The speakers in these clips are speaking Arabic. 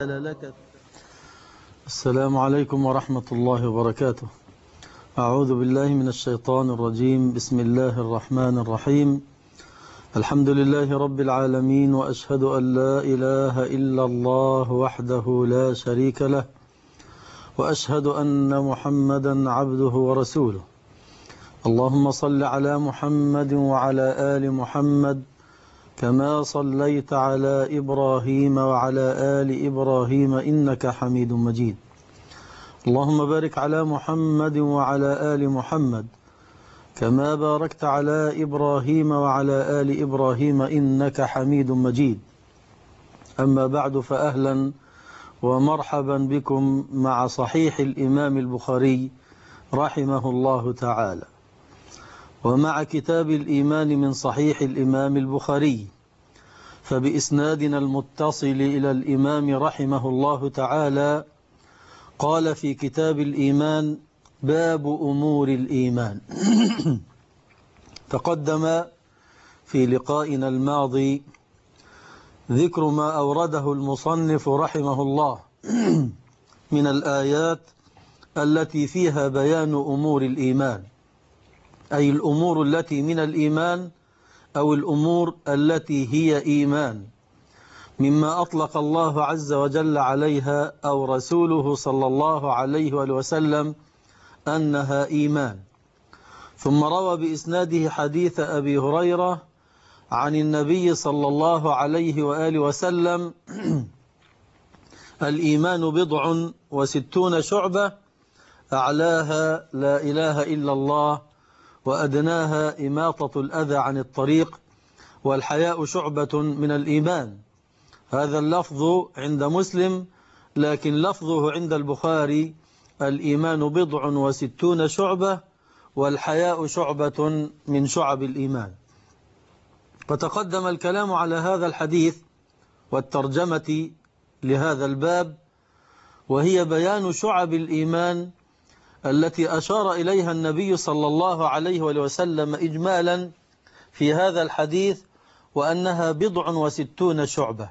لك. السلام عليكم ورحمة الله وبركاته. أعوذ بالله من الشيطان الرجيم. بسم الله الرحمن الرحيم. الحمد لله رب العالمين، وأشهد أن لا إله إلا الله وحده لا شريك له، وأشهد أن محمدا عبده ورسوله. اللهم صل على محمد وعلى آل محمد كما صليت على إبراهيم وعلى آل إبراهيم إنك حميد مجيد. اللهم بارك على محمد وعلى آل محمد كما باركت على إبراهيم وعلى آل إبراهيم إنك حميد مجيد. أما بعد، فأهلا ومرحبا بكم مع صحيح الإمام البخاري رحمه الله تعالى، ومع كتاب الإيمان من صحيح الإمام البخاري. فبإسنادنا المتصل إلى الإمام رحمه الله تعالى قال في كتاب الإيمان: باب أمور الإيمان. تقدم في لقائنا الماضي ذكر ما أورده المصنف رحمه الله من الآيات التي فيها بيان أمور الإيمان، أي الأمور التي من الإيمان أو الأمور التي هي إيمان، مما أطلق الله عز وجل عليها أو رسوله صلى الله عليه وسلم أنها إيمان. ثم روى بإسناده حديث أبي هريرة عن النبي صلى الله عليه وآله وسلم: الإيمان 60 شعبة، أعلاها لا إله إلا الله، وأدناها إماطة الأذى عن الطريق، والحياء شعبة من الإيمان. هذا اللفظ عند مسلم، لكن لفظه عند البخاري: الإيمان 60 شعبة، والحياء شعبة من شعب الإيمان. فتقدم الكلام على هذا الحديث والترجمة لهذا الباب، وهي بيان شعب الإيمان التي أشار إليها النبي صلى الله عليه وسلم إجمالا في هذا الحديث، وأنها 60 شعبة.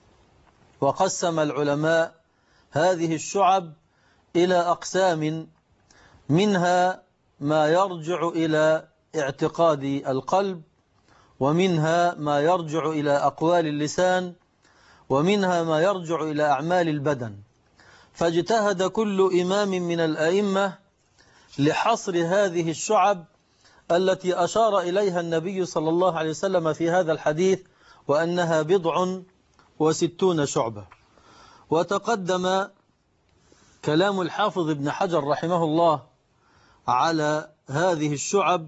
وقسم العلماء هذه الشعب إلى أقسام، منها ما يرجع إلى اعتقاد القلب، ومنها ما يرجع إلى أقوال اللسان، ومنها ما يرجع إلى أعمال البدن. فاجتهد كل إمام من الأئمة لحصر هذه الشعب التي أشار إليها النبي صلى الله عليه وسلم في هذا الحديث، وأنها 60 شعبة. وتقدم كلام الحافظ ابن حجر رحمه الله على هذه الشعب،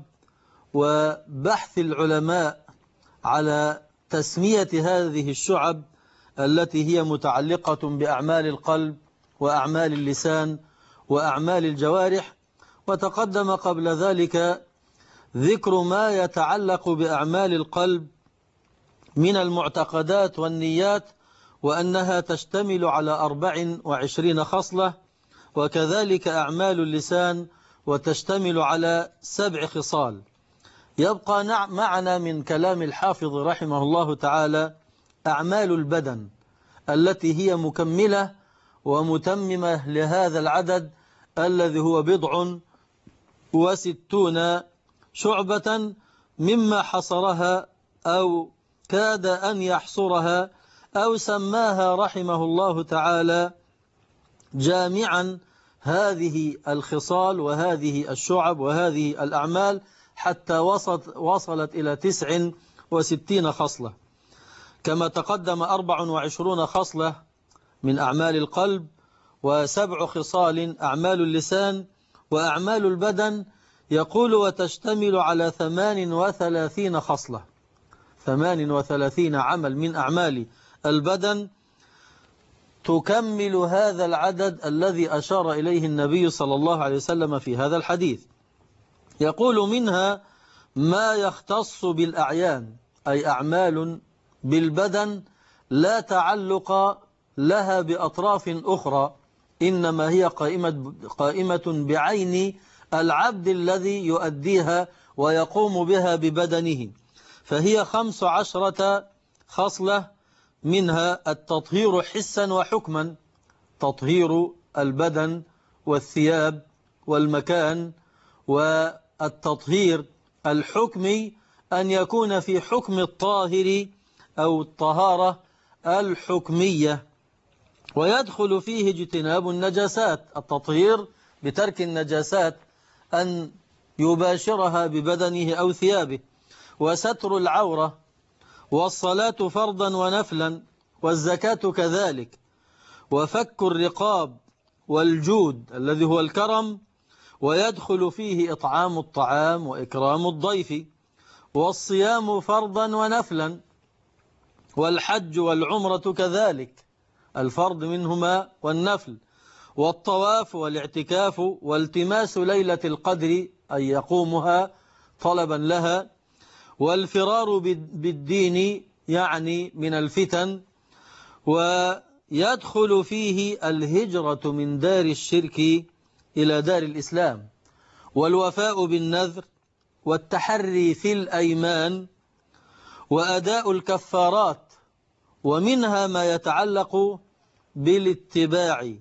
وبحث العلماء على تسمية هذه الشعب التي هي متعلقة بأعمال القلب وأعمال اللسان وأعمال الجوارح. وتقدم قبل ذلك ذكر ما يتعلق بأعمال القلب من المعتقدات والنيات، وأنها تشتمل على 24 خصلة، وكذلك أعمال اللسان وتشتمل على 7 خصال. يبقى معنا من كلام الحافظ رحمه الله تعالى أعمال البدن التي هي مكملة ومتممة لهذا العدد الذي هو 60 شعبة، مما حصرها أو كاد أن يحصرها أو سماها رحمه الله تعالى جامعا هذه الخصال وهذه الشعب وهذه الأعمال، حتى وصلت إلى 69 خصلة. كما تقدم 24 خصلة من أعمال القلب، و7 خصال أعمال اللسان وأعمال البدن. يقول: وتشتمل على 38 خصلة، 38 عمل من أعمال البدن تكمل هذا العدد الذي أشار إليه النبي صلى الله عليه وسلم في هذا الحديث. يقول: منها ما يختص بالأعيان، أي أعمال بالبدن لا تعلق لها بأطراف أخرى، إنما هي قائمة بعين العبد الذي يؤديها ويقوم بها ببدنه. فهي 15 خصلة منها التطهير حسا وحكما، تطهير البدن والثياب والمكان. والتطهير الحكمي أن يكون في حكم الطاهر أو الطهارة الحكمية، ويدخل فيه اجتناب النجاسات، التطهير بترك النجاسات أن يباشرها ببدنه أو ثيابه، وستر العورة، والصلاة فرضا ونفلا، والزكاة كذلك، وفك الرقاب، والجود الذي هو الكرم، ويدخل فيه إطعام الطعام وإكرام الضيف، والصيام فرضا ونفلا، والحج والعمرة كذلك، الفرض منهما والنفل، والطواف والاعتكاف، والتماس ليلة القدر أي يقومها طلبا لها، والفرار بالدين يعني من الفتن، ويدخل فيه الهجرة من دار الشرك إلى دار الإسلام، والوفاء بالنذر، والتحري في الأيمان، وأداء الكفارات. ومنها ما يتعلق بالاتباع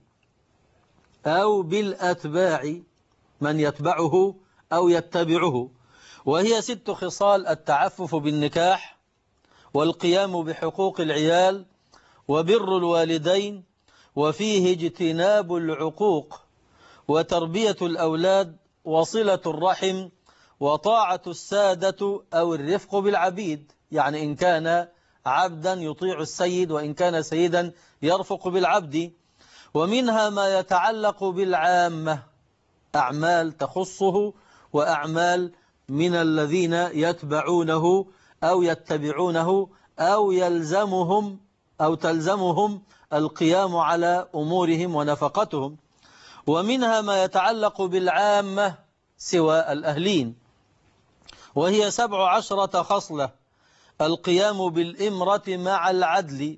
أو بالأتباع، من يتبعه أو يتبعه، وهي 6 خصال: التعفف بالنكاح، والقيام بحقوق العيال، وبر الوالدين، وفيه اجتناب العقوق، وتربية الأولاد، وصلة الرحم، وطاعة السادة أو الرفق بالعبيد، يعني إن كان عبدا يطيع السيد، وإن كان سيدا يرفق بالعبد. ومنها ما يتعلق بالعامة، أعمال تخصه وأعمال من الذين يتبعونه أو يتبعونه أو يلزمهم أو تلزمهم القيام على أمورهم ونفقتهم. ومنها ما يتعلق بالعامة سوى الأهلين، وهي 17 خصلة: القيام بالإمرة مع العدل،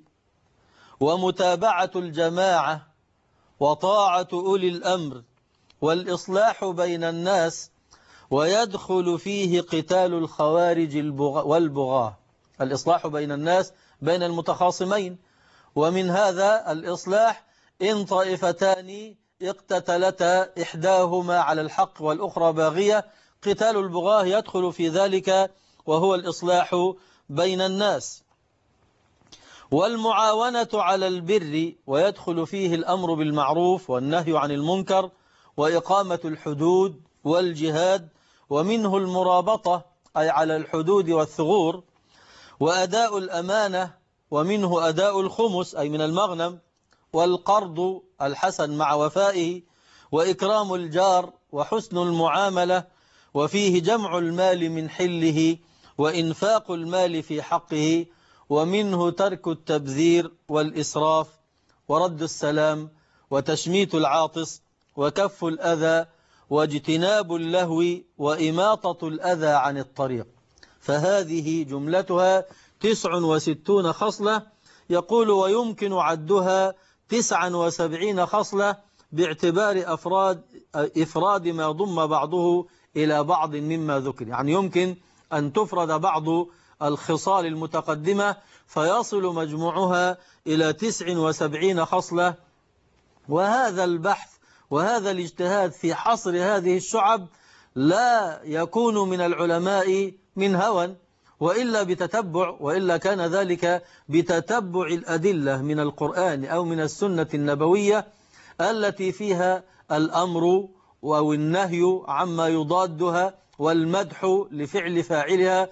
ومتابعة الجماعة، وطاعة أولي الأمر، والإصلاح بين الناس، ويدخل فيه قتال الخوارج والبغاة، الإصلاح بين الناس بين المتخاصمين. ومن هذا الإصلاح إن طائفتان اقتتلتا إحداهما على الحق والأخرى باغية، قتال البغاة يدخل في ذلك، وهو الإصلاح بين الناس. والمعاونة على البر، ويدخل فيه الأمر بالمعروف والنهي عن المنكر، وإقامة الحدود، والجهاد، ومنه المرابطة أي على الحدود والثغور، وأداء الأمانة، ومنه أداء الخمس أي من المغنم، والقرض الحسن مع وفائه، وإكرام الجار، وحسن المعاملة، وفيه جمع المال من حله، وإنفاق المال في حقه، ومنه ترك التبذير والإسراف، ورد السلام، وتشميت العاطس، وكف الأذى، واجتناب اللهو، وإماطة الأذى عن الطريق. فهذه جملتها 69 خصلة. يقول: ويمكن عدها 79 خصلة باعتبار إفراد ما ضم بعضه إلى بعض مما ذكر، يعني يمكن أن تفرد بعض الخصال المتقدمة فيصل مجموعها إلى 79 خصلة. وهذا البحث وهذا الاجتهاد في حصر هذه الشعب لا يكون من العلماء من هوى، وإلا كان ذلك بتتبع الأدلة من القرآن أو من السنة النبوية التي فيها الأمر أو النهي عما يضادها، والمدح لفعل فاعلها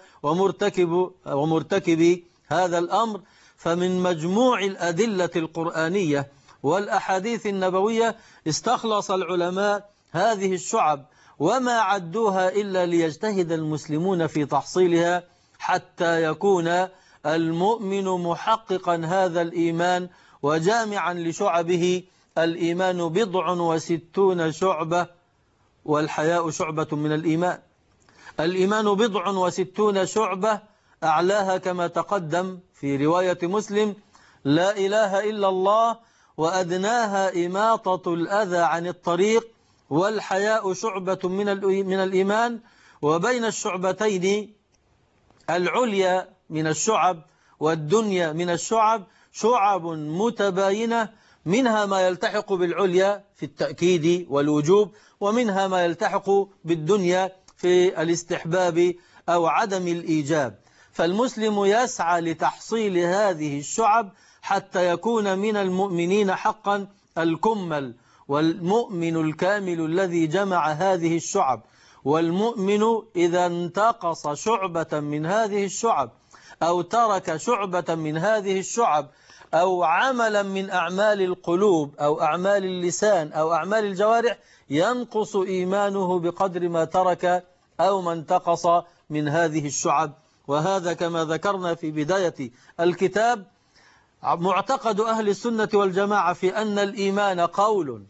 ومرتكب هذا الأمر. فمن مجموع الأدلة القرآنية والأحاديث النبوية استخلص العلماء هذه الشعب، وما عدوها إلا ليجتهد المسلمون في تحصيلها، حتى يكون المؤمن محققا هذا الإيمان وجامعا لشعبه. الإيمان 69 شعبة، والحياء شعبة من الإيمان. الإيمان 69 شعبة، أعلاها كما تقدم في رواية مسلم: لا إله إلا الله، وأدناها إماطة الأذى عن الطريق، والحياء شعبة من الإيمان. وبين الشعبتين العليا من الشعب والدنيا من الشعب شعب متباينة، منها ما يلتحق بالعليا في التأكيد والوجوب، ومنها ما يلتحق بالدنيا في الاستحباب أو عدم الإيجاب. فالمسلم يسعى لتحصيل هذه الشعب حتى يكون من المؤمنين حقا الكمل، والمؤمن الكامل الذي جمع هذه الشعب. والمؤمن إذا انتقص شعبة من هذه الشعب أو ترك شعبة من هذه الشعب أو عملا من أعمال القلوب أو أعمال اللسان أو أعمال الجوارح، ينقص إيمانه بقدر ما ترك أو ما انتقص من هذه الشعب. وهذا كما ذكرنا في بداية الكتاب معتقد أهل السنة والجماعة في أن الإيمان قول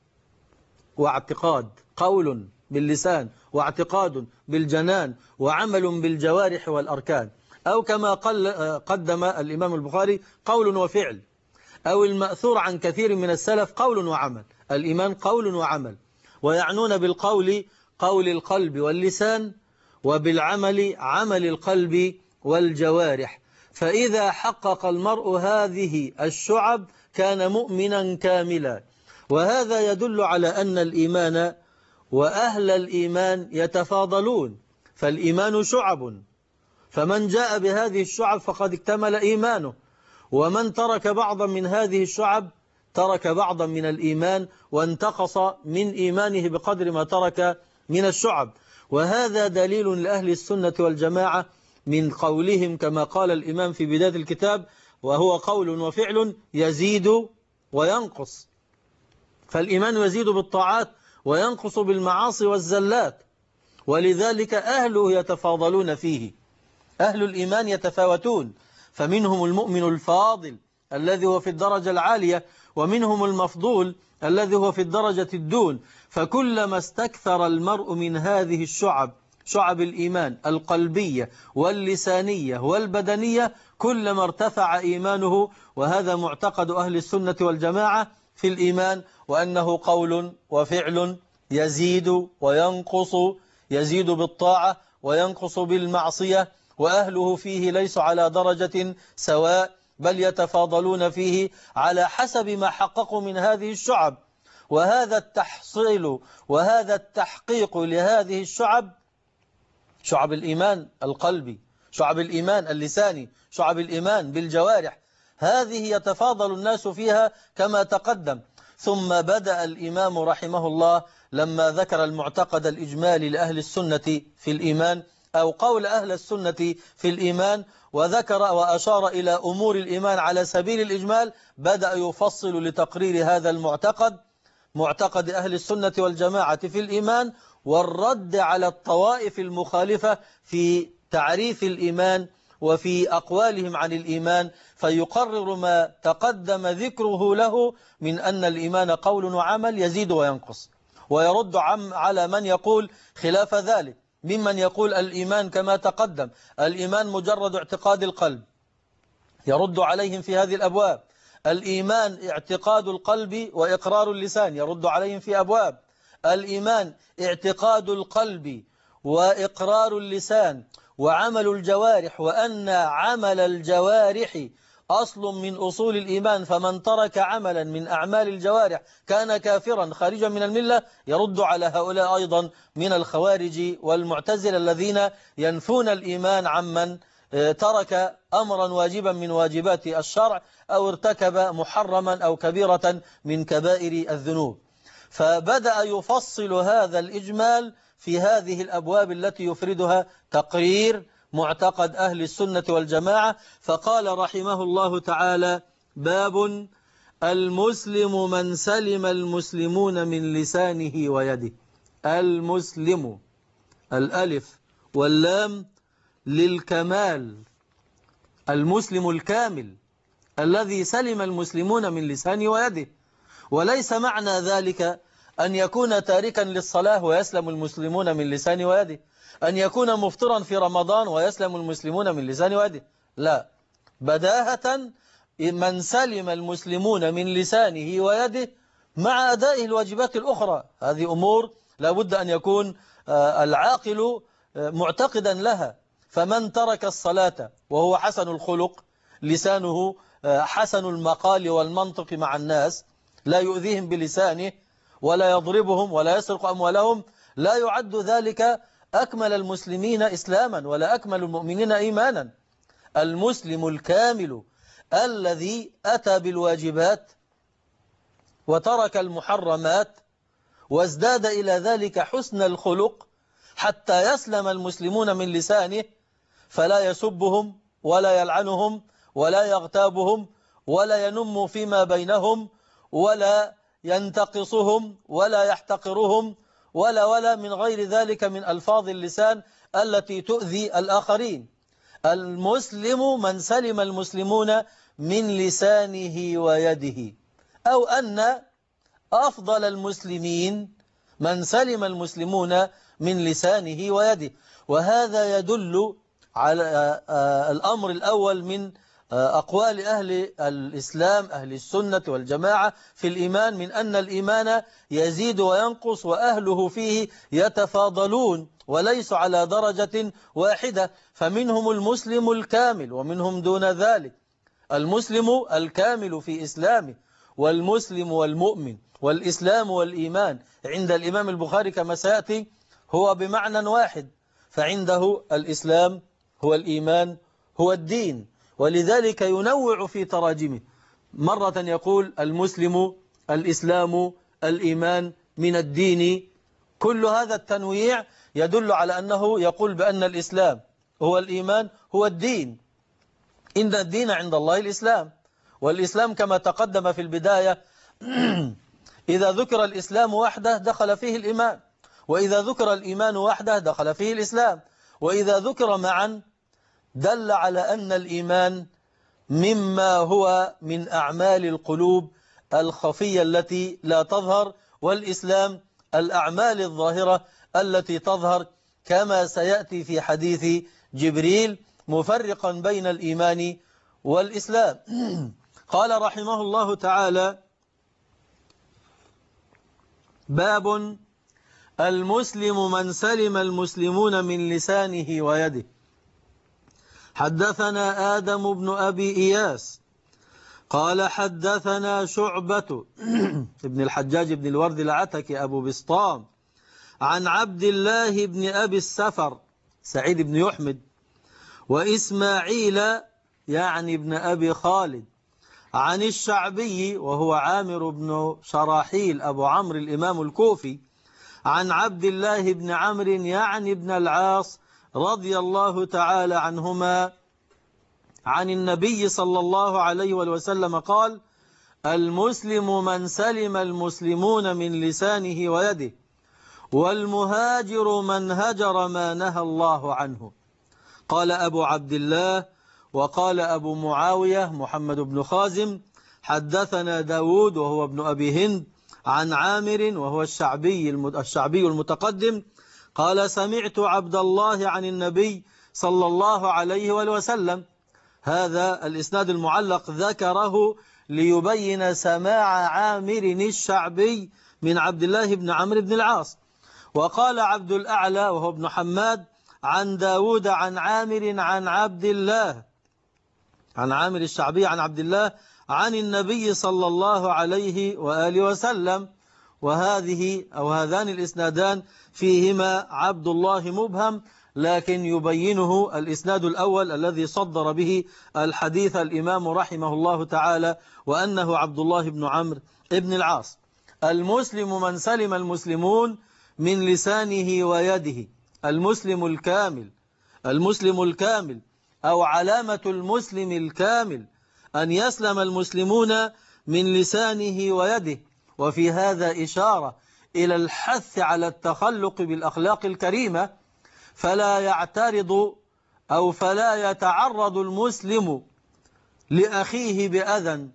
واعتقاد، قول باللسان واعتقاد بالجنان وعمل بالجوارح والأركان، أو كما قدم الإمام البخاري قول وفعل، أو المأثور عن كثير من السلف قول وعمل. الإيمان قول وعمل، ويعنون بالقول قول القلب واللسان، وبالعمل عمل القلب والجوارح. فإذا حقق المرء هذه الشعب كان مؤمنا كاملا. وهذا يدل على أن الإيمان وأهل الإيمان يتفاضلون، فالإيمان شعب، فمن جاء بهذه الشعب فقد اكتمل إيمانه، ومن ترك بعضا من هذه الشعب ترك بعضا من الإيمان وانتقص من إيمانه بقدر ما ترك من الشعب. وهذا دليل لأهل السنة والجماعة من قولهم كما قال الإمام في بداية الكتاب: وهو قول وفعل يزيد وينقص. فالإيمان يزيد بالطاعات وينقص بالمعاصي والزلات، ولذلك أهله يتفاضلون فيه. أهل الإيمان يتفاوتون، فمنهم المؤمن الفاضل الذي هو في الدرجة العالية، ومنهم المفضول الذي هو في الدرجة الدون. فكلما استكثر المرء من هذه الشعب، شعب الإيمان القلبية واللسانية والبدنية، كلما ارتفع إيمانه. وهذا معتقد أهل السنة والجماعة في الإيمان، وأنه قول وفعل يزيد وينقص، يزيد بالطاعة وينقص بالمعصية، وأهله فيه ليسوا على درجة سواء، بل يتفاضلون فيه على حسب ما حققوا من هذه الشعب. وهذا التحصيل وهذا التحقيق لهذه الشعب، شعب الإيمان القلبي، شعب الإيمان اللساني، شعب الإيمان بالجوارح، هذه يتفاضل الناس فيها كما تقدم. ثم بدأ الإمام رحمه الله لما ذكر المعتقد الإجمالي لأهل السنة في الإيمان، أو قول أهل السنة في الإيمان، وذكر وأشار إلى أمور الإيمان على سبيل الإجمال، بدأ يفصل لتقرير هذا المعتقد، معتقد أهل السنة والجماعة في الإيمان، والرد على الطوائف المخالفة في تعريف الإيمان وفي أقوالهم عن الإيمان، فيقرر ما تقدم ذكره له من أن الإيمان قول وعمل يزيد وينقص، ويرد على من يقول خلاف ذلك، ممن يقول الإيمان كما تقدم الإيمان مجرد اعتقاد القلب، يرد عليهم في هذه الأبواب. الإيمان اعتقاد القلب وإقرار اللسان، يرد عليهم في أبواب. الإيمان اعتقاد القلب وإقرار اللسان وعمل الجوارح، وأن عمل الجوارح أصل من أصول الإيمان، فمن ترك عملا من أعمال الجوارح كان كافرا خارجا من الملة، يرد على هؤلاء أيضا من الخوارج والمعتزلة الذين ينفون الإيمان عمن ترك أمرا واجبا من واجبات الشرع أو ارتكب محرما أو كبيرة من كبائر الذنوب. فبدأ يفصل هذا الإجمال في هذه الأبواب التي يفردها تقرير معتقد أهل السنة والجماعة، فقال رحمه الله تعالى: باب المسلم من سلم المسلمون من لسانه ويده. المسلم، الألف واللام للكمال، المسلم الكامل الذي سلم المسلمون من لسانه ويده. وليس معنى ذلك أن يكون تاركا للصلاة ويسلم المسلمون من لسانه ويده، أن يكون مفطرا في رمضان ويسلم المسلمون من لسانه ويده، لا، بداهة من سلم المسلمون من لسانه ويده مع أدائه الواجبات الأخرى. هذه أمور لابد أن يكون العاقل معتقدا لها. فمن ترك الصلاة وهو حسن الخلق، لسانه حسن المقال والمنطق مع الناس، لا يؤذيهم بلسانه ولا يضربهم ولا يسرق أموالهم، لا يعد ذلك أكمل المسلمين إسلاما ولا أكمل المؤمنين إيمانا. المسلم الكامل الذي أتى بالواجبات وترك المحرمات وازداد إلى ذلك حسن الخلق حتى يسلم المسلمون من لسانه، فلا يسبهم ولا يلعنهم ولا يغتابهم ولا ينم فيما بينهم ولا ينتقصهم ولا يحتقرهم ولا من غير ذلك من ألفاظ اللسان التي تؤذي الآخرين. المسلم من سلم المسلمون من لسانه ويده، أو أن أفضل المسلمين من سلم المسلمون من لسانه ويده. وهذا يدل على الأمر الأول من أقوال أهل الإسلام أهل السنة والجماعة في الإيمان، من أن الإيمان يزيد وينقص وأهله فيه يتفاضلون وليسوا على درجة واحدة، فمنهم المسلم الكامل ومنهم دون ذلك. المسلم الكامل في إسلامه، والمسلم والمؤمن والإسلام والإيمان عند الإمام البخاري كما سيأتي هو بمعنى واحد، فعنده الإسلام هو الإيمان هو الدين، ولذلك ينوع في تراجمه، مرة يقول المسلم الإسلام الإيمان من الدين. كل هذا التنويع يدل على أنه يقول بأن الإسلام هو الإيمان هو الدين. إن الدين عند الله الإسلام، والإسلام كما تقدم في البداية إذا ذكر الإسلام وحده دخل فيه الإيمان، وإذا ذكر الإيمان وحده دخل فيه الإسلام، وإذا ذكر معا دل على أن الإيمان مما هو من أعمال القلوب الخفية التي لا تظهر، والإسلام الأعمال الظاهرة التي تظهر، كما سيأتي في حديث جبريل مفرقا بين الإيمان والإسلام. قال رحمه الله تعالى: باب المسلم من سلم المسلمون من لسانه ويده. حدثنا آدم بن أبي إياس قال حدثنا شعبة ابن الحجاج بن الورد العتكي أبو بسطام عن عبد الله بن أبي السفر سعيد بن يحمد وإسماعيل يعني ابن أبي خالد عن الشعبي وهو عامر بن شراحيل أبو عمرو الإمام الكوفي عن عبد الله بن عمرو يعني ابن العاص رضي الله تعالى عنهما عن النبي صلى الله عليه وسلم قال: المسلم من سلم المسلمون من لسانه ويده، والمهاجر من هجر ما نهى الله عنه. قال أبو عبد الله وقال أبو معاوية محمد بن خازم حدثنا داود وهو ابن أبي هند عن عامر وهو الشعبي المتقدم قال: سمعت عبد الله عن النبي صلى الله عليه وسلم. هذا الإسناد المعلق ذكره ليبين سماع عامر الشعبي من عبد الله بن عمرو بن العاص. وقال عبد الأعلى وهو ابن حماد عن داود عن عامر عن عبد الله عن عامر الشعبي عن عبد الله عن النبي صلى الله عليه وآله وسلم. وهذه أو هذان الإسنادان فيهما عبد الله مبهم، لكن يبينه الإسناد الأول الذي صدر به الحديث الإمام رحمه الله تعالى، وأنه عبد الله بن عمرو بن العاص. المسلم من سلم المسلمون من لسانه ويده. المسلم الكامل، المسلم الكامل أو علامة المسلم الكامل أن يسلم المسلمون من لسانه ويده. وفي هذا إشارة إلى الحث على التخلق بالأخلاق الكريمة، فلا يعترض أو فلا يتعرض المسلم لأخيه بأذى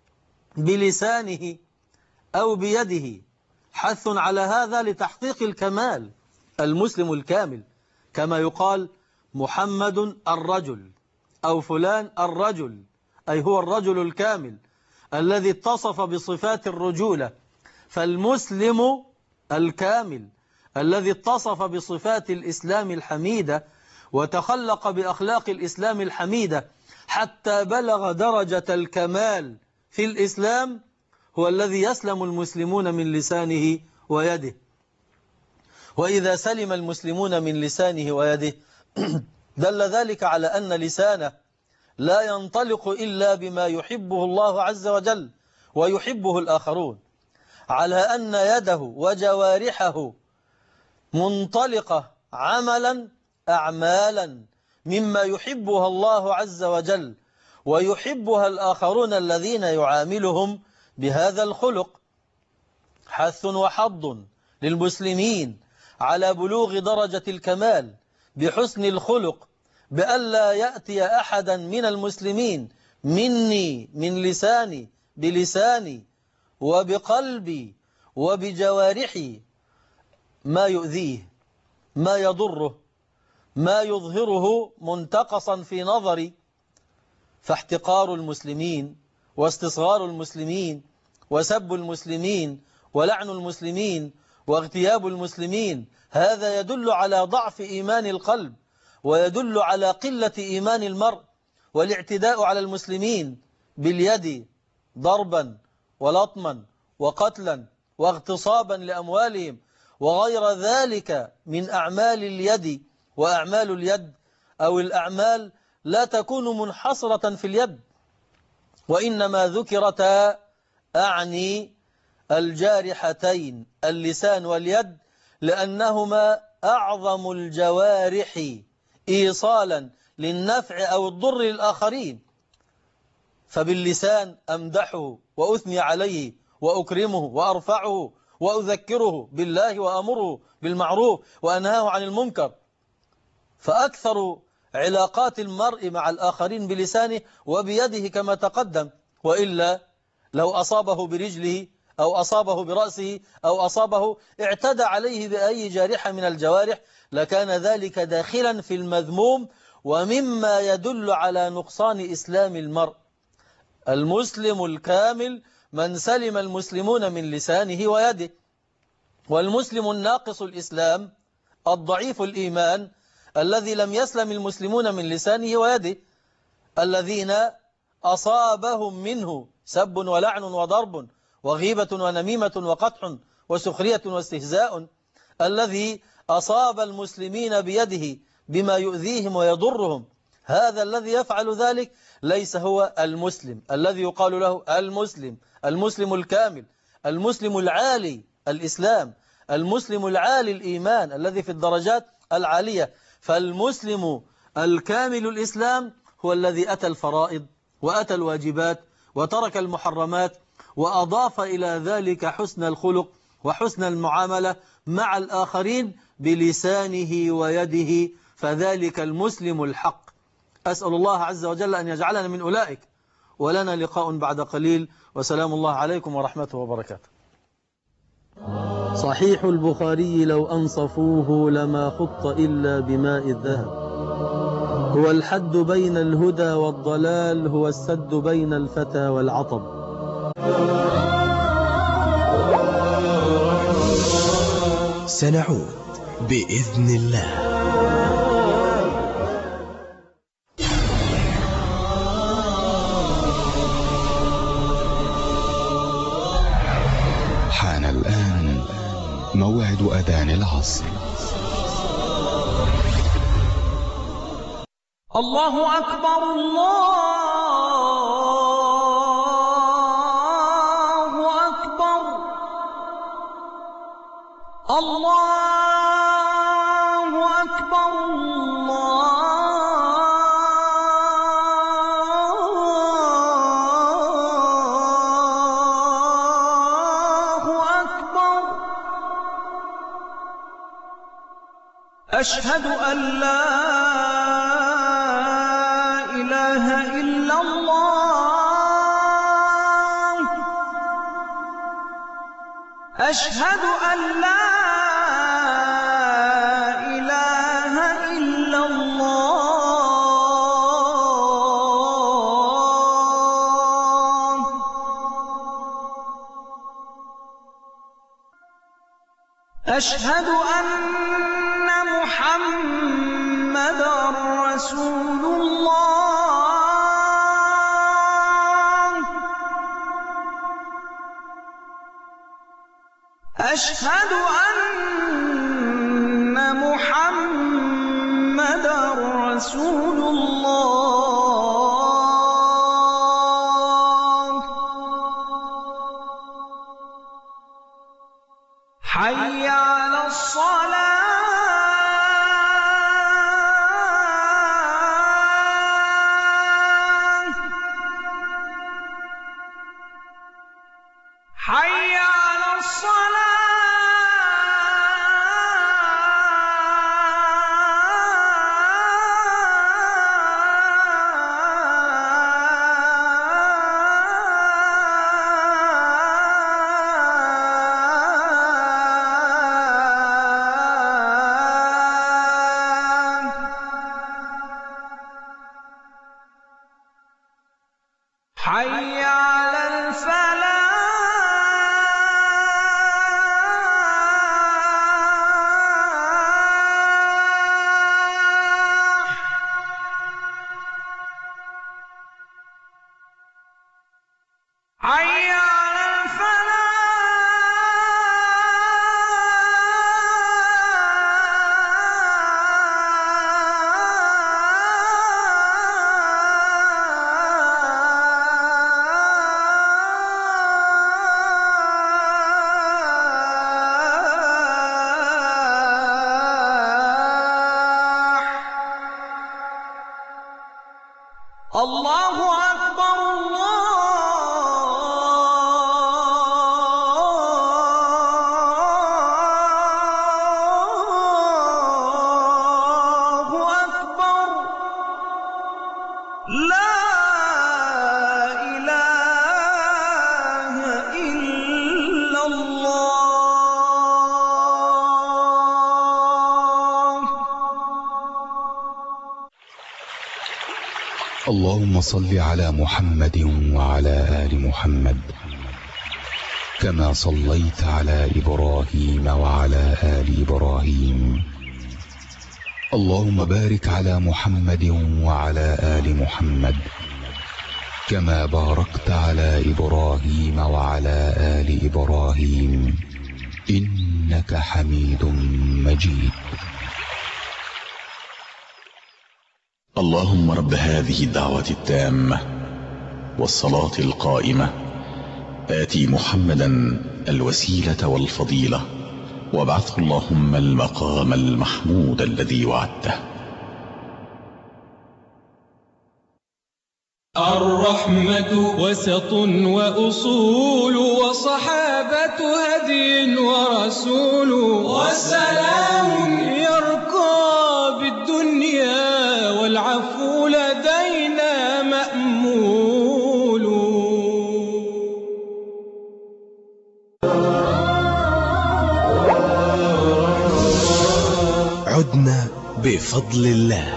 بلسانه أو بيده. حث على هذا لتحقيق الكمال. المسلم الكامل كما يقال محمد الرجل أو فلان الرجل، أي هو الرجل الكامل الذي اتصف بصفات الرجولة. فالمسلم الكامل الذي اتصف بصفات الإسلام الحميدة وتخلق بأخلاق الإسلام الحميدة حتى بلغ درجة الكمال في الإسلام هو الذي يسلم المسلمون من لسانه ويده. وإذا سلم المسلمون من لسانه ويده دل ذلك على أن لسانه لا ينطلق إلا بما يحبه الله عز وجل ويحبه الآخرون، على أن يده وجوارحه منطلقة عملا أعمالا مما يحبها الله عز وجل ويحبها الآخرون الذين يعاملهم بهذا الخلق. حث وحض للمسلمين على بلوغ درجة الكمال بحسن الخلق، بألا يأتي أحدا من المسلمين مني من لساني بلساني وبقلبي وبجوارحي ما يؤذيه، ما يضره، ما يظهره منتقصا في نظري. فاحتقار المسلمين واستصغار المسلمين وسب المسلمين ولعن المسلمين واغتياب المسلمين هذا يدل على ضعف إيمان القلب، ويدل على قلة إيمان المرء. والاعتداء على المسلمين باليد ضربا ولطما وقتلا واغتصابا لأموالهم وغير ذلك من أعمال اليد. وأعمال اليد أو الأعمال لا تكون منحصرة في اليد، وإنما ذكرتا أعني الجارحتين اللسان واليد، لأنهما أعظم الجوارح إيصالا للنفع أو الضر للآخرين. فباللسان أمدحه وأثني عليه وأكرمه وأرفعه وأذكره بالله وأمره بالمعروف وأنهاه عن المنكر. فأكثر علاقات المرء مع الآخرين بلسانه وبيده كما تقدم، وإلا لو أصابه برجله أو أصابه برأسه أو أصابه اعتدى عليه بأي جارحة من الجوارح لكان ذلك داخلا في المذموم ومما يدل على نقصان إسلام المرء. المسلم الكامل من سلم المسلمون من لسانه ويده، والمسلم الناقص الإسلام الضعيف الإيمان الذي لم يسلم المسلمون من لسانه ويده، الذين أصابهم منه سب ولعن وضرب وغيبة ونميمة وقطع وسخرية واستهزاء، الذي أصاب المسلمين بيده بما يؤذيهم ويضرهم، هذا الذي يفعل ذلك ليس هو المسلم الذي يقال له المسلم الكامل، المسلم العالي الإسلام، المسلم العالي الإيمان الذي في الدرجات العالية. فالمسلم الكامل الإسلام هو الذي أتى الفرائض وأتى الواجبات وترك المحرمات وأضاف إلى ذلك حسن الخلق وحسن المعاملة مع الآخرين بلسانه ويده، فذلك المسلم الحق. أسأل الله عز وجل أن يجعلنا من أولئك، ولنا لقاء بعد قليل، وسلام الله عليكم ورحمته وبركاته. صحيح البخاري لو أنصفوه لما خط إلا بماء الذهب، هو الحد بين الهدى والضلال، هو السد بين الفتى والعطب. سنعود بإذن الله. حان الآن موعد أذان العصر. الله أكبر الله أكبر الله أكبر الله أكبر. أشهد أن لا إله إلا الله. أشهد أن لا إله إلا الله. أشهد أن محمدًا رسول الله. أشهد أن محمدًا رسول الله. حي على الصلاة. حي على الصلاة. حي على الفلاح. حي على الفلاح. الله أكبر. الله أكبر. لا إله إلا الله. اللهم صل على محمد وعلى آل محمد كما صليت على إبراهيم وعلى آل إبراهيم. اللهم بارك على محمد وعلى آل محمد كما باركت على إبراهيم وعلى آل إبراهيم إنك حميد مجيد. اللهم رب هذه الدعوة التامة والصلاة القائمة آتي محمدا الوسيلة والفضيلة وابعثه اللهم المقام المحمود الذي وعدته. الرحمة وسط وأصول وصحابة هدي ورسول والسلام يرقى بالدنيا والعفو لدينا مأمول. عدنا بفضل الله.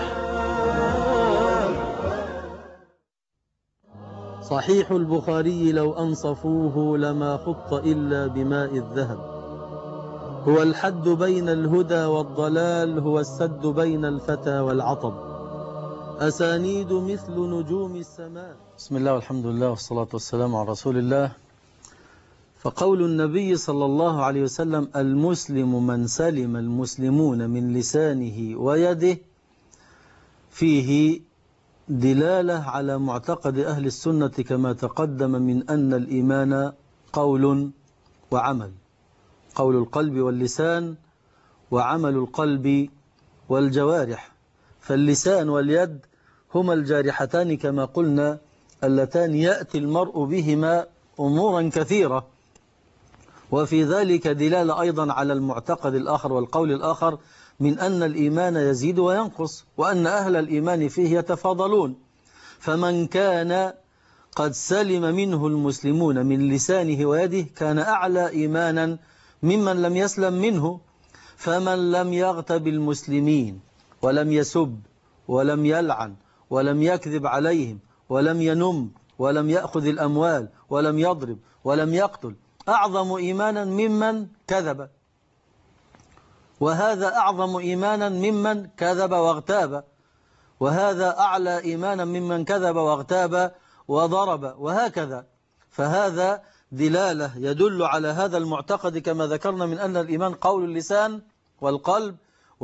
صحيح البخاري لو أنصفوه لما خط إلا بماء الذهب. هو الحد بين الهدى والضلال، هو السد بين الفتى والعطب. أسانيد مثل نجوم السماء. بسم الله والحمد لله والصلاة والسلام على رسول الله. فقول النبي صلى الله عليه وسلم: المسلم من سلم المسلمون من لسانه ويده، فيه دلالة على معتقد أهل السنة كما تقدم من أن الإيمان قول وعمل، قول القلب واللسان وعمل القلب والجوارح. فاللسان واليد هما الجارحتان كما قلنا اللتان يأتي المرء بهما أمورا كثيرة. وفي ذلك دلالة أيضا على المعتقد الآخر والقول الآخر من أن الإيمان يزيد وينقص، وأن أهل الإيمان فيه يتفاضلون. فمن كان قد سلم منه المسلمون من لسانه ويده كان أعلى إيمانا ممن لم يسلم منه. فمن لم يغتب المسلمين ولم يسب ولم يلعن ولم يكذب عليهم ولم ينم ولم يأخذ الأموال ولم يضرب ولم يقتل أعظم إيمانا ممن كذب، وهذا أعظم إيمانا ممن كذب واغتاب، وهذا أعلى إيمانا ممن كذب واغتاب وضرب، وهكذا. فهذا دلالة يدل على هذا المعتقد كما ذكرنا من أن الإيمان قول اللسان والقلب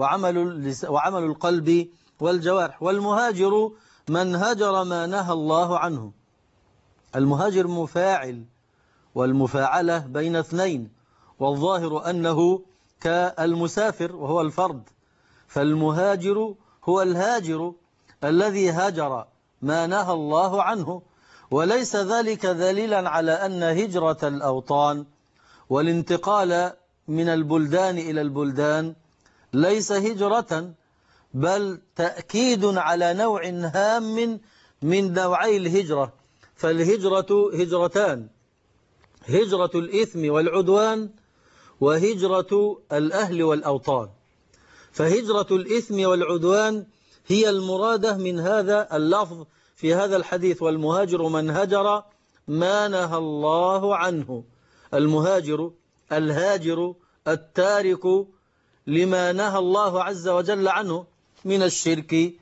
وعمل القلب والجوارح. والمهاجر من هجر ما نهى الله عنه. المهاجر مفاعل، والمفاعلة بين اثنين، والظاهر أنه كالمسافر وهو الفرد. فالمهاجر هو الهاجر الذي هجر ما نهى الله عنه، وليس ذلك دليلا على أن هجرة الأوطان والانتقال من البلدان إلى البلدان ليس هجرة، بل تأكيد على نوع هام من نوعي الهجرة. فالهجرة هجرتان: هجرة الإثم والعدوان، وهجرة الأهل والأوطان. فهجرة الإثم والعدوان هي المرادة من هذا اللفظ في هذا الحديث: والمهاجر من هجر ما نهى الله عنه. المهاجر الهاجر التارك لما نهى الله عز وجل عنه من الشرك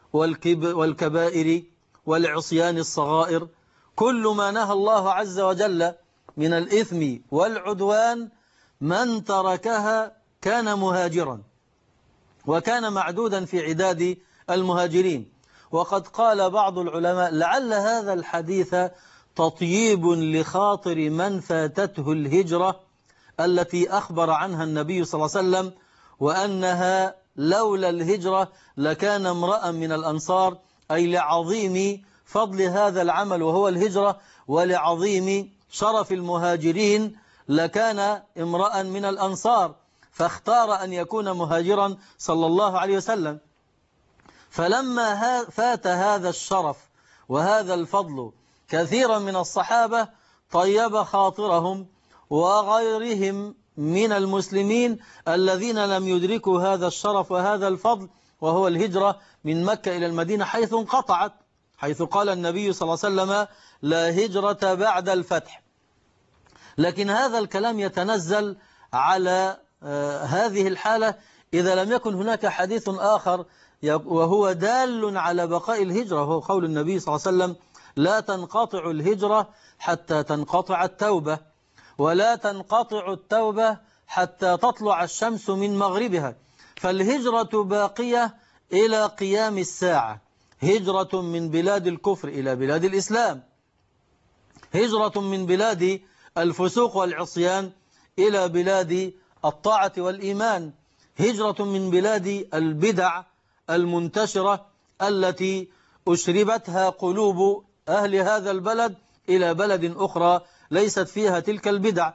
والكبائر والعصيان الصغائر. كل ما نهى الله عز وجل من الإثم والعدوان من تركها كان مهاجرا، وكان معدودا في عداد المهاجرين. وقد قال بعض العلماء: لعل هذا الحديث تطييب لخاطر من فاتته الهجرة التي أخبر عنها النبي صلى الله عليه وسلم، وأنها لولا الهجرة لكان امرأ من الأنصار، أي لعظيم فضل هذا العمل وهو الهجرة، ولعظيم شرف المهاجرين لكان امرأ من الأنصار، فاختار أن يكون مهاجرا صلى الله عليه وسلم. فلما فات هذا الشرف وهذا الفضل كثيرا من الصحابة طيب خاطرهم وغيرهم من المسلمين الذين لم يدركوا هذا الشرف وهذا الفضل، وهو الهجرة من مكة إلى المدينة حيث انقطعت، حيث قال النبي صلى الله عليه وسلم: لا هجرة بعد الفتح. لكن هذا الكلام يتنزل على هذه الحالة إذا لم يكن هناك حديث آخر وهو دال على بقاء الهجرة، وهو قول النبي صلى الله عليه وسلم: لا تنقطع الهجرة حتى تنقطع التوبة، ولا تنقطع التوبة حتى تطلع الشمس من مغربها. فالهجرة باقية إلى قيام الساعة، هجرة من بلاد الكفر إلى بلاد الإسلام، هجرة من بلاد الفسوق والعصيان إلى بلاد الطاعة والإيمان، هجرة من بلاد البدع المنتشرة التي أشربتها قلوب أهل هذا البلد إلى بلد أخرى ليست فيها تلك البدع.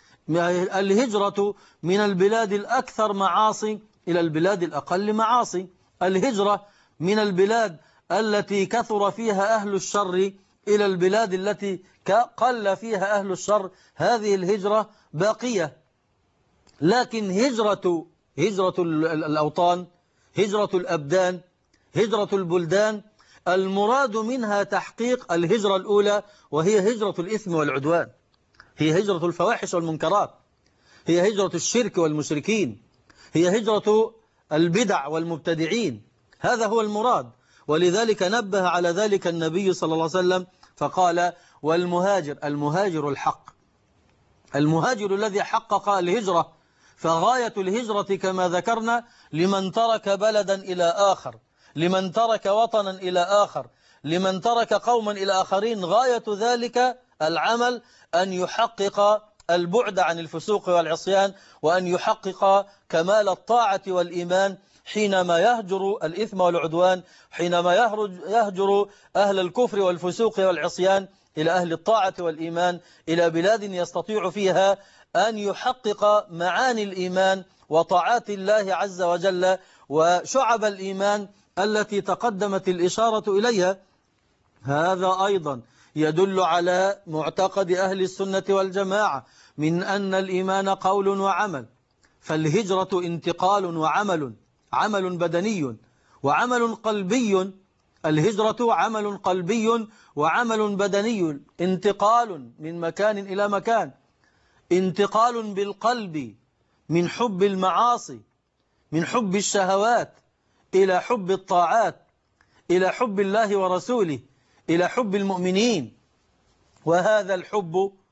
الهجرة من البلاد الأكثر معاصي إلى البلاد الأقل معاصي، الهجرة من البلاد التي كثر فيها أهل الشر إلى البلاد التي قل فيها أهل الشر، هذه الهجرة باقية. لكن هجرة الأوطان، هجرة الأبدان، هجرة البلدان، المراد منها تحقيق الهجرة الأولى، وهي هجرة الإثم والعدوان، هي هجرة الفواحش والمنكرات، هي هجرة الشرك والمشركين، هي هجرة البدع والمبتدعين. هذا هو المراد، ولذلك نبه على ذلك النبي صلى الله عليه وسلم فقال: والمهاجر، المهاجر الحق، المهاجر الذي حقق الهجرة. فغاية الهجرة كما ذكرنا لمن ترك بلدا إلى آخر، لمن ترك وطنا إلى آخر، لمن ترك قوما إلى آخرين، غاية ذلك العمل أن يحقق البعد عن الفسوق والعصيان، وأن يحقق كمال الطاعة والإيمان حينما يهجر الإثم والعدوان، حينما يهجر أهل الكفر والفسوق والعصيان إلى أهل الطاعة والإيمان، إلى بلاد يستطيع فيها أن يحقق معاني الإيمان وطاعات الله عز وجل وشعب الإيمان التي تقدمت الإشارة إليها. هذا أيضا يدل على معتقد أهل السنة والجماعة من أن الإيمان قول وعمل. فالهجرة انتقال وعمل، عمل بدني وعمل قلبي. الهجرة عمل قلبي وعمل بدني، انتقال من مكان إلى مكان، انتقال بالقلب من حب المعاصي، من حب الشهوات إلى حب الطاعات، إلى حب الله ورسوله، إلى حب المؤمنين. وهذا الحب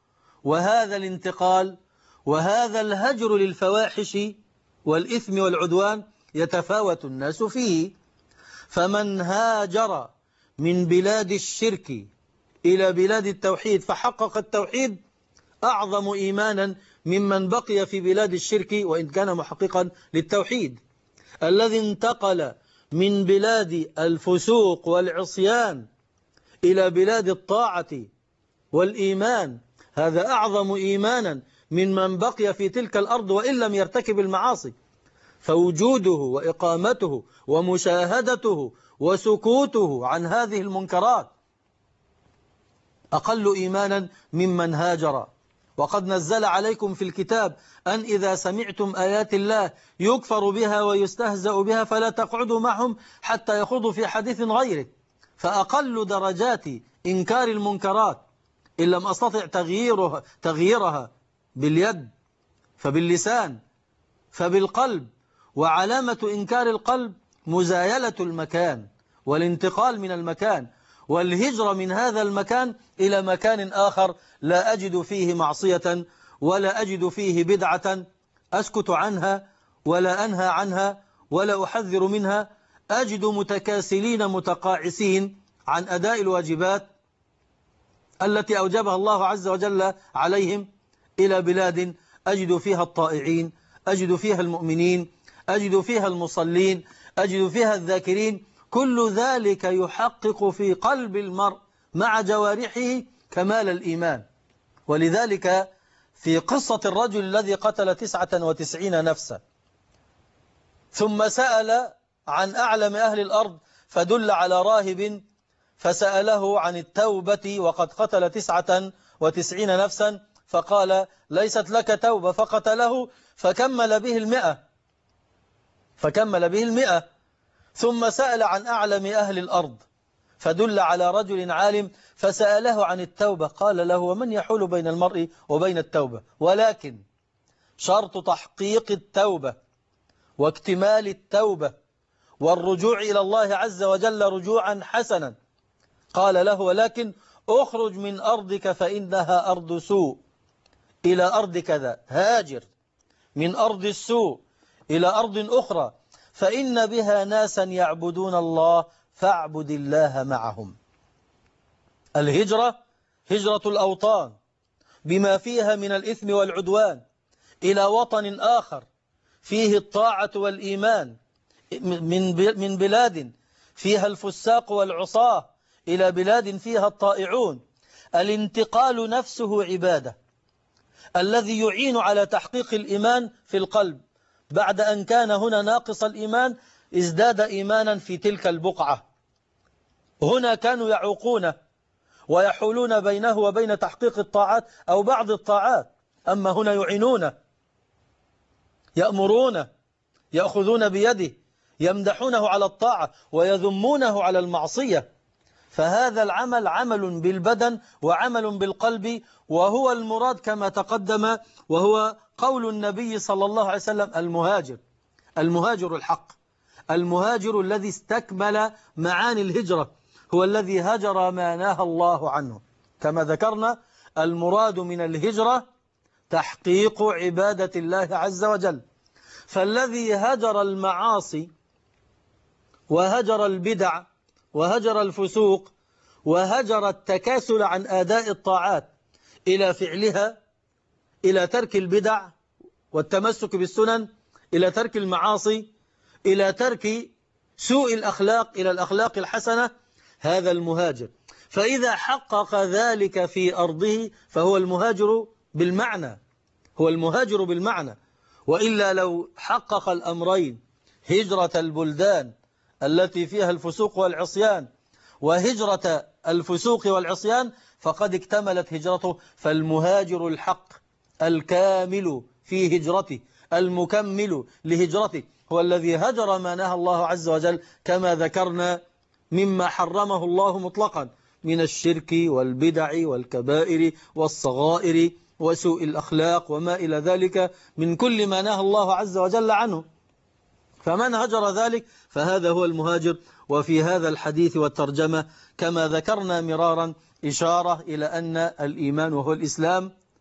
وهذا الانتقال وهذا الهجر للفواحش والإثم والعدوان يتفاوت الناس فيه. فمن هاجر من بلاد الشرك إلى بلاد التوحيد فحقق التوحيد أعظم إيمانا ممن بقي في بلاد الشرك وإن كان محققا للتوحيد. الذي انتقل من بلاد الفسوق والعصيان إلى بلاد الطاعة والإيمان هذا أعظم إيمانا من بقي في تلك الأرض وإن لم يرتكب المعاصي. فوجوده وإقامته ومشاهدته وسكوته عن هذه المنكرات أقل إيمانا ممن هاجر. وقد نزل عليكم في الكتاب أن إذا سمعتم آيات الله يكفر بها ويستهزأ بها فلا تقعدوا معهم حتى يخوضوا في حديث غيره. فأقل درجات إنكار المنكرات إن لم أستطع تغييرها باليد فباللسان فبالقلب. وعلامة إنكار القلب مزايلة المكان والانتقال من المكان والهجرة من هذا المكان إلى مكان آخر لا أجد فيه معصية ولا أجد فيه بدعة أسكت عنها ولا أنهى عنها ولا أحذر منها. أجد متكاسلين متقاعسين عن أداء الواجبات التي أوجبها الله عز وجل عليهم إلى بلاد أجد فيها الطائعين، أجد فيها المؤمنين، أجد فيها المصلين، أجد فيها الذاكرين. كل ذلك يحقق في قلب المرء مع جوارحه كمال الإيمان. ولذلك في قصة الرجل الذي قتل 99 نفسا ثم سأل عن أعلم أهل الأرض فدل على راهب فسأله عن التوبة وقد قتل 99 نفسا فقال ليست لك توبة فقتله فكمل به 100 ثم سأل عن أعلم أهل الأرض فدل على رجل عالم فسأله عن التوبة قال له ومن يحول بين المرء وبين التوبة ولكن شرط تحقيق التوبة واكتمال التوبة والرجوع إلى الله عز وجل رجوعا حسنا. قال له ولكن أخرج من أرضك فإنها أرض سوء إلى أرض كذا، هاجر من أرض السوء إلى أرض أخرى فإن بها ناسا يعبدون الله فاعبد الله معهم. الهجرة هجرة الأوطان بما فيها من الإثم والعدوان إلى وطن آخر فيه الطاعة والإيمان من بلاد فيها الفساق والعصاة إلى بلاد فيها الطائعون. الانتقال نفسه عبادة. الذي يعين على تحقيق الإيمان في القلب بعد أن كان هنا ناقص الإيمان ازداد إيمانا في تلك البقعة. هنا كانوا يعوقونه ويحولون بينه وبين تحقيق الطاعات أو بعض الطاعات، أما هنا يعينونه، يأمرونه، يأخذون بيده، يمدحونه على الطاعة ويذمونه على المعصية. فهذا العمل عمل بالبدن وعمل بالقلب، وهو المراد كما تقدم، وهو قول النبي صلى الله عليه وسلم المهاجر الحق، المهاجر الذي استكمل معاني الهجرة هو الذي هجر ما نهى الله عنه. كما ذكرنا المراد من الهجرة تحقيق عبادة الله عز وجل. فالذي هجر المعاصي وهجر البدع وهجر الفسوق وهجر التكاسل عن أداء الطاعات إلى فعلها، إلى ترك البدع والتمسك بالسنن، إلى ترك المعاصي، إلى ترك سوء الأخلاق إلى الأخلاق الحسنة، هذا المهاجر. فإذا حقق ذلك في أرضه فهو المهاجر بالمعنى، هو المهاجر بالمعنى. وإلا لو حقق الأمرين، هجرة البلدان التي فيها الفسوق والعصيان وهجرة الفسوق والعصيان، فقد اكتملت هجرته. فالمهاجر الحق الكامل في هجرته المكمل لهجرته هو الذي هجر ما نهى الله عز وجل كما ذكرنا مما حرمه الله مطلقا من الشرك والبدع والكبائر والصغائر وسوء الأخلاق وما إلى ذلك من كل ما نهى الله عز وجل عنه. فمن هجر ذلك فهذا هو المهاجر. وفي هذا الحديث والترجمة كما ذكرنا مرارا إشارة إلى أن الإيمان وهو الإسلام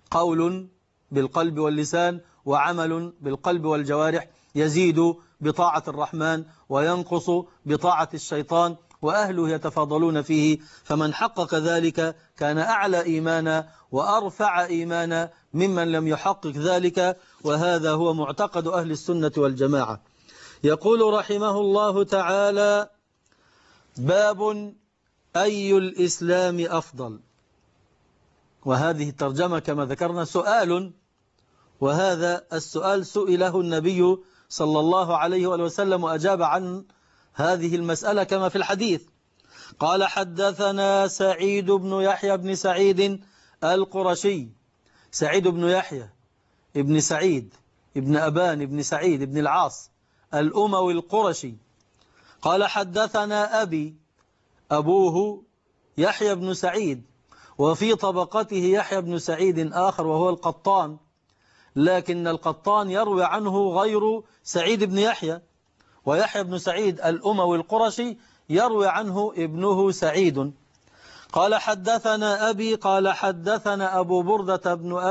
قول بالقلب واللسان وعمل بالقلب والجوارح يزيد بطاعة الرحمن وينقص بطاعة الشيطان، وأهله يتفاضلون فيه، فمن حقق ذلك كان أعلى إيمانا وأرفع إيمانا ممن لم يحقق ذلك، وهذا هو معتقد أهل السنة والجماعة. يقول رحمه الله تعالى: باب أي الإسلام أفضل. وهذه الترجمة كما ذكرنا سؤال، وهذا السؤال سئله النبي صلى الله عليه وآله وسلم وأجاب عن هذه المسألة كما في الحديث. قال: حدثنا سعيد بن يحيى بن سعيد القرشي، سعيد بن يحيى ابن سعيد ابن أبان ابن سعيد ابن العاص الأموي القرشي. قال: حدثنا أبي، أبوه يحيى بن سعيد، وفي طبقته يحيى بن سعيد آخر وهو القطان، لكن القطان يروي عنه غير سعيد بن يحيى، ويحيى بن سعيد الأموي القرشي يروي عنه ابنه سعيد. قال: حدثنا أبي، قال: حدثنا أبو بردة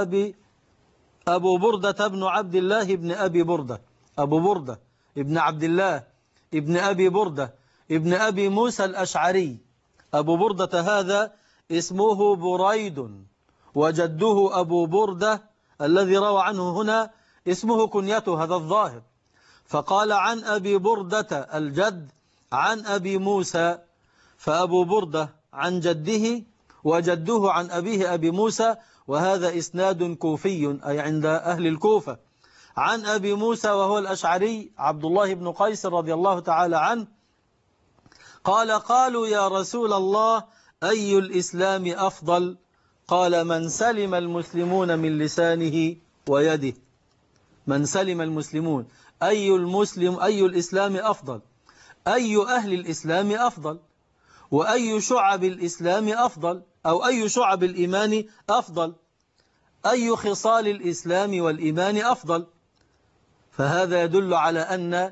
بن عبد الله بن أبي بردة، أبو بردة ابن عبد الله ابن أبي بردة ابن أبي موسى الأشعري. أبو بردة هذا اسمه بريد، وجده أبو بردة الذي روى عنه هنا اسمه كنيته، هذا الظاهر. فقال: عن أبي بردة الجد عن أبي موسى، فأبو بردة عن جده وجده عن أبيه أبي موسى، وهذا إسناد كوفي أي عند أهل الكوفة. عن أبي موسى وهو الأشعري عبد الله بن قيس رضي الله تعالى عنه قال: قالوا يا رسول الله أي الإسلام أفضل؟ قال: من سلم المسلمون من لسانه ويده. من سلم المسلمون، أي الإسلام أفضل؟ أي أهل الإسلام أفضل؟ وأي شعب الإسلام أفضل؟ أو أي شعب الإيمان أفضل؟ أي خصال الإسلام والإيمان أفضل؟ فهذا يدل على أن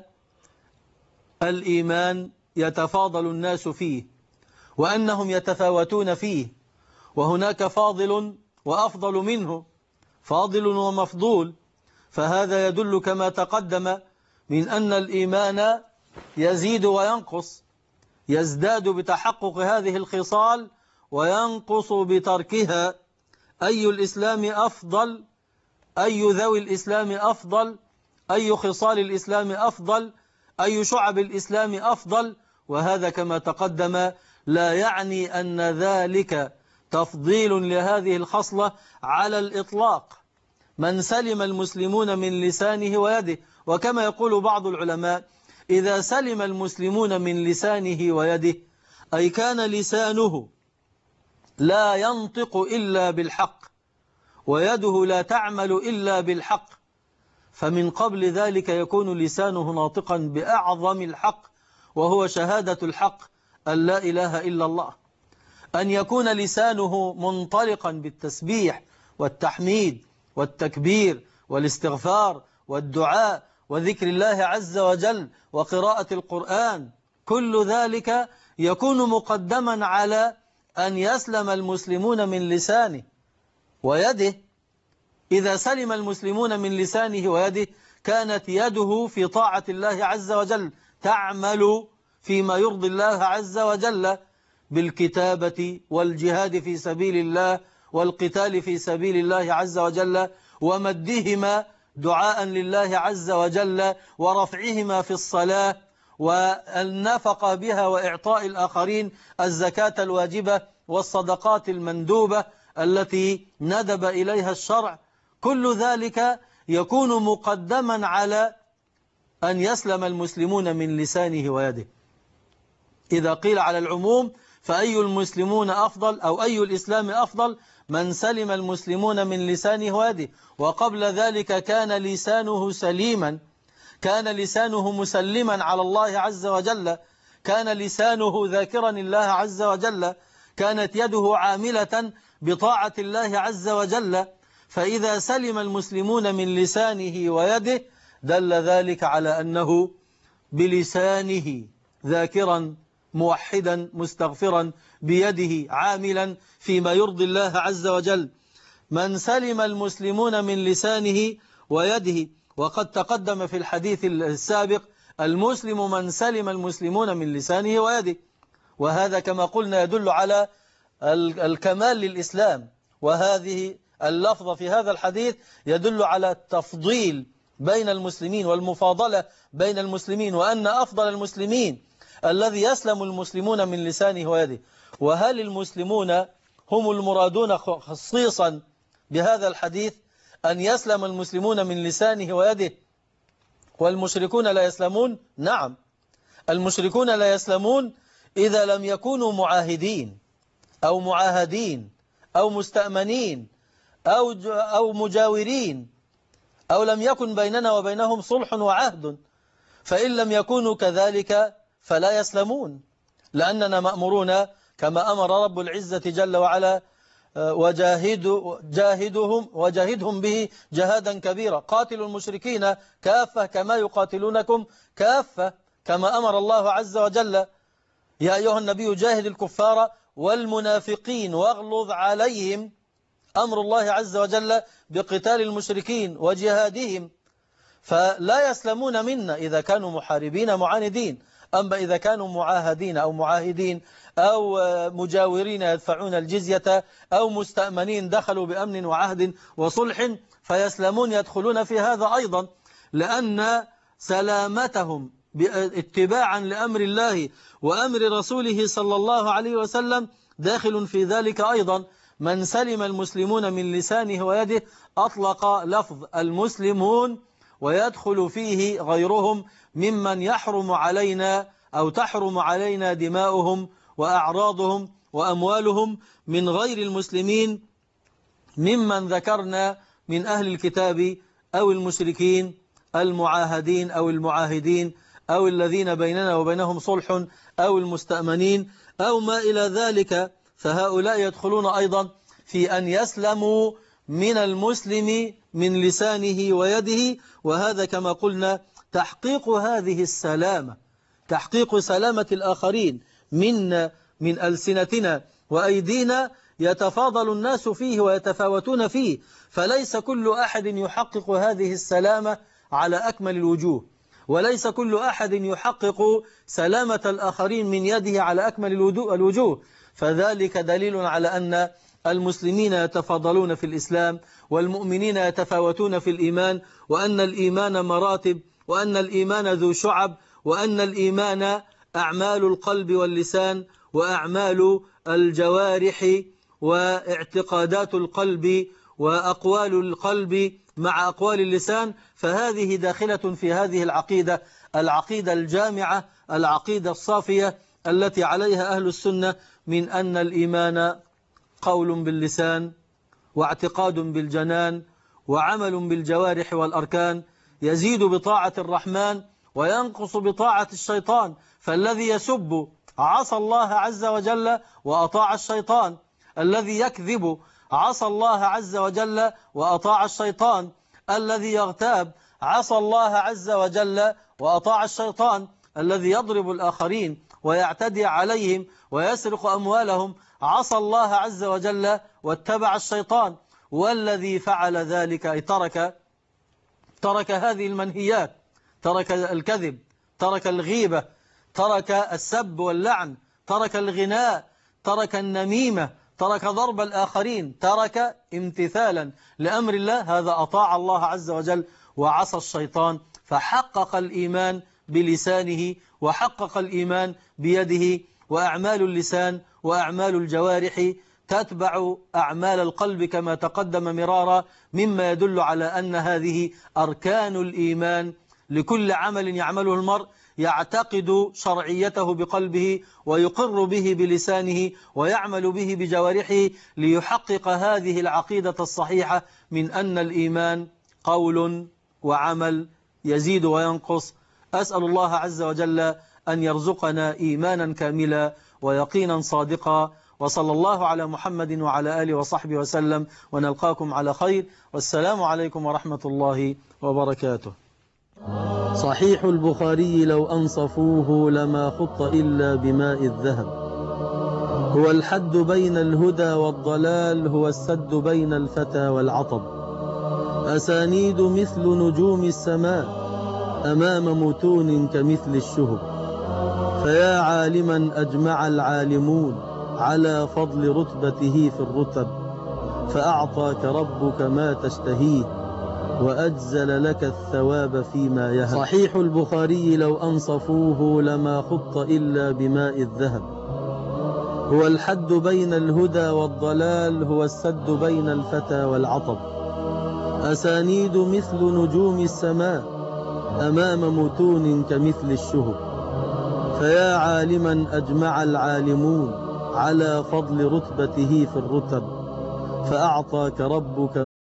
الإيمان يتفاضل الناس فيه، وأنهم يتفاوتون فيه، وهناك فاضل وأفضل منه، فاضل ومفضول. فهذا يدل كما تقدم من أن الإيمان يزيد وينقص، يزداد بتحقق هذه الخصال وينقص بتركها. أي الإسلام أفضل؟ أي ذوي الإسلام أفضل؟ أي خصال الإسلام أفضل؟ أي شعب الإسلام أفضل؟ وهذا كما تقدم لا يعني أن ذلك تفضيل لهذه الخصلة على الإطلاق. من سلم المسلمون من لسانه ويده، وكما يقول بعض العلماء: إذا سلم المسلمون من لسانه ويده، أي كان لسانه لا ينطق إلا بالحق، ويده لا تعمل إلا بالحق، فمن قبل ذلك يكون لسانه ناطقا بأعظم الحق، وهو شهادة الحق أن لا إله إلا الله. أن يكون لسانه منطلقا بالتسبيح والتحميد والتكبير والاستغفار والدعاء وذكر الله عز وجل وقراءة القرآن، كل ذلك يكون مقدما على أن يسلم المسلمون من لسانه ويده. إذا سلم المسلمون من لسانه ويده كانت يده في طاعة الله عز وجل، تعمل فيما يرضي الله عز وجل بالكتابة والجهاد في سبيل الله والقتال في سبيل الله عز وجل، ومدهما دعاء لله عز وجل، ورفعهما في الصلاة، والنفقة بها، وإعطاء الآخرين الزكاة الواجبة والصدقات المندوبة التي ندب إليها الشرع. كل ذلك يكون مقدما على أن يسلم المسلمون من لسانه ويده. إذا قيل على العموم فأي المسلمون أفضل أو أي الإسلام أفضل؟ من سلم المسلمون من لسانه ويده. وقبل ذلك كان لسانه سليما، كان لسانه مسلما على الله عز وجل، كان لسانه ذاكرا الله عز وجل، كانت يده عاملة بطاعة الله عز وجل. فإذا سلم المسلمون من لسانه ويده دل ذلك على أنه بلسانه ذاكرا موحدا مستغفرا، بيده عاملا فيما يرضي الله عز وجل. من سلم المسلمون من لسانه ويده. وقد تقدم في الحديث السابق المسلم من سلم المسلمون من لسانه ويده، وهذا كما قلنا يدل على الكمال للإسلام. وهذه اللفظة في هذا الحديث يدل على التفضيل بين المسلمين والمفاضلة بين المسلمين، وأن أفضل المسلمين الذي يسلم المسلمون من لسانه ويده. وهل المسلمون هم المرادون خصيصا بهذا الحديث أن يسلم المسلمون من لسانه ويده والمشركون لا يسلمون؟ نعم، المشركون لا يسلمون إذا لم يكونوا معاهدين أو معاهدين أو مستأمنين أو مجاورين، أو لم يكن بيننا وبينهم صلح وعهد. فإن لم يكونوا كذلك فلا يسلمون، لأننا مأمورون كما أمر رب العزة جل وعلا وجاهدهم به جهادا كبيرا. قاتلوا المشركين كافة كما يقاتلونكم كافة، كما أمر الله عز وجل يا أيها النبي جاهد الكفار والمنافقين واغلظ عليهم. أمر الله عز وجل بقتال المشركين وجهادهم. فلا يسلمون منا إذا كانوا محاربين معاندين. أما إذا كانوا معاهدين أو معاهدين أو مجاورين يدفعون الجزية أو مستأمنين دخلوا بأمن وعهد وصلح فيسلمون، يدخلون في هذا أيضا، لأن سلامتهم اتباعا لأمر الله وأمر رسوله صلى الله عليه وسلم داخل في ذلك أيضا. من سلم المسلمون من لسانه ويده أطلق لفظ المسلمون ويدخل فيه غيرهم ممن يحرم علينا أو تحرم علينا دماؤهم وأعراضهم وأموالهم من غير المسلمين، ممن ذكرنا من أهل الكتاب أو المشركين المعاهدين أو المعاهدين أو الذين بيننا وبينهم صلح أو المستأمنين أو ما إلى ذلك. فهؤلاء يدخلون أيضا في أن يسلموا من المسلم من لسانه ويده. وهذا كما قلنا تحقيق هذه السلامة، تحقيق سلامة الآخرين من ألسنتنا وأيدينا، يتفاضل الناس فيه ويتفاوتون فيه. فليس كل أحد يحقق هذه السلامة على أكمل الوجوه، وليس كل أحد يحقق سلامة الآخرين من يده على أكمل الوجوه. فذلك دليل على أن المسلمين يتفاضلون في الإسلام، والمؤمنين يتفاوتون في الإيمان، وأن الإيمان مراتب، وأن الإيمان ذو شعب، وأن الإيمان أعمال القلب واللسان وأعمال الجوارح واعتقادات القلب وأقوال القلب مع أقوال اللسان. فهذه داخلة في هذه العقيدة الجامعة، العقيدة الصافية التي عليها أهل السنة، من أن الإيمان قول باللسان واعتقاد بالجنان وعمل بالجوارح والأركان، يزيد بطاعة الرحمن وينقص بطاعة الشيطان. فالذي يسب عصى الله عز وجل وأطاع الشيطان، الذي يكذب عصى الله عز وجل وأطاع الشيطان، الذي يغتاب عصى الله عز وجل وأطاع الشيطان، الذي يضرب الآخرين ويعتدي عليهم ويسرق أموالهم عصى الله عز وجل واتبع الشيطان. والذي فعل ذلك أي ترك هذه المنهيات، ترك الكذب، ترك الغيبة، ترك السب واللعن، ترك الغناء، ترك النميمة، ترك ضرب الآخرين، ترك امتثالا لأمر الله، هذا أطاع الله عز وجل وعصى الشيطان. فحقق الإيمان بلسانه وحقق الإيمان بيده. وأعمال اللسان وأعمال الجوارح تتبع أعمال القلب كما تقدم مرارا، مما يدل على أن هذه أركان الإيمان. لكل عمل يعمله المرء يعتقد شرعيته بقلبه ويقر به بلسانه ويعمل به بجوارحه، ليحقق هذه العقيدة الصحيحة من أن الإيمان قول وعمل يزيد وينقص. أسأل الله عز وجل أن يرزقنا إيمانا كاملا ويقينا صادقا. وصلى الله على محمد وعلى آله وصحبه وسلم، ونلقاكم على خير، والسلام عليكم ورحمة الله وبركاته. صحيح البخاري لو أنصفوه لما خط إلا بماء الذهب. هو الحد بين الهدى والضلال، هو السد بين الفتى والعطب. أسانيد مثل نجوم السماء أمام متون كمثل الشهب. فيا عالما أجمع العالمون على فضل رتبته في الرتب، فأعطاك ربك ما تشتهيه وأجزل لك الثواب فيما يهب. صحيح البخاري لو أنصفوه لما خط إلا بماء الذهب. هو الحد بين الهدى والضلال، هو السد بين الفتى والعطب. أسانيد مثل نجوم السماء أمام متون كمثل الشهب. فيا عالما أجمع العالمون على فضل رتبته في الرتب، فأعطاك ربك